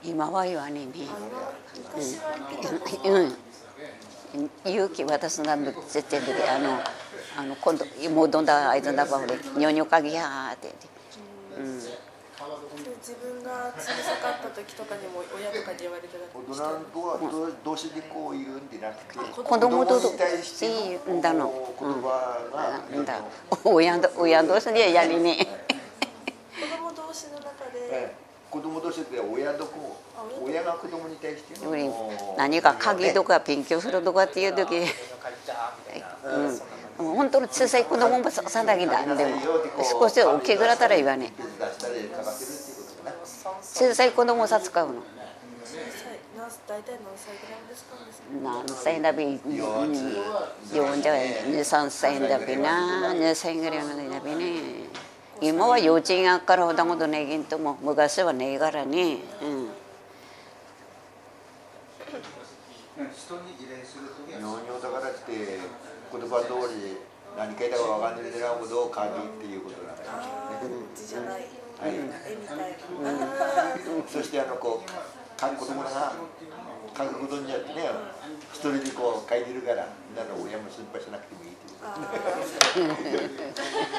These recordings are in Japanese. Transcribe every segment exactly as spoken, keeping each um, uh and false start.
今は言わねえね。 昔はうん。勇気渡すな絶対であのあの今度もうどんだあいつだば俺ニョニョかぎやーって。うん。 自分が小さかった時とかにも親とかに言われてた。 大人は同士でこう言うんでなくて、 子供とに対してんだの。 言葉が、 んだ。親ど親同士でやりね。 子供同士の中で。 子供同士で親どこ親が子供に対して何か鍵とか勉強するとかっていう時、うん、本当の小さい子供もさだけだでも少し大きくなったら言わねえ。小さい子供さ使うの。 大体何歳ぐらいですか？ 何歳だび、四じゃ二三歳だびな、二歳ぐらいのだびね。今は幼稚園からほどほどねえけども昔はねえからね。うん。 人に依頼するときは尿尿だからって言葉通り何書いたかわかんないでなことを鍵っていうことなんだよね。 字じゃない。 はい。 絵みたいな。 そしてあのこう書く子供が書くことによってね一人でこう書いてるからみんなの親も心配しなくてもいいっていう。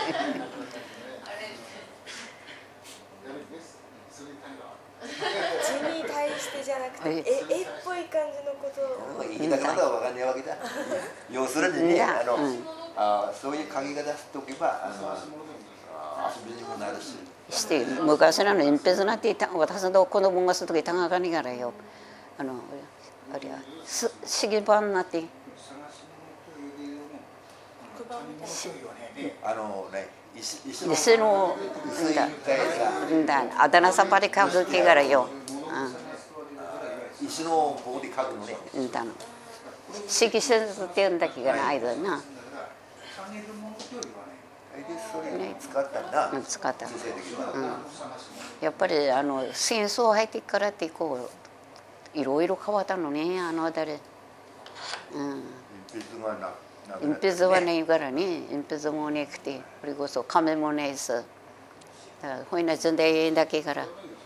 字に対してじゃなくて、絵、絵っぽい感じのことを言いたかったらわかんないわけだ。要するにね、あの、あそういう書き方しておけば、あの遊びにもなるし。 して昔の鉛筆なんて私の子供がするとき高がにからよ。あのあれはす式盤なって。 あのね。 石のあだ名さばり書く気がらよ。 石の棒で書くのね。 色紙って言うんだけどな、あいつな。 使ったんだ。 使った。やっぱりあの戦争入ってからってこういろいろ変わったのね、あのあたり。鉛筆はないからね、鉛筆もなくて、それこそ紙もないし、だからほいな順でだけから。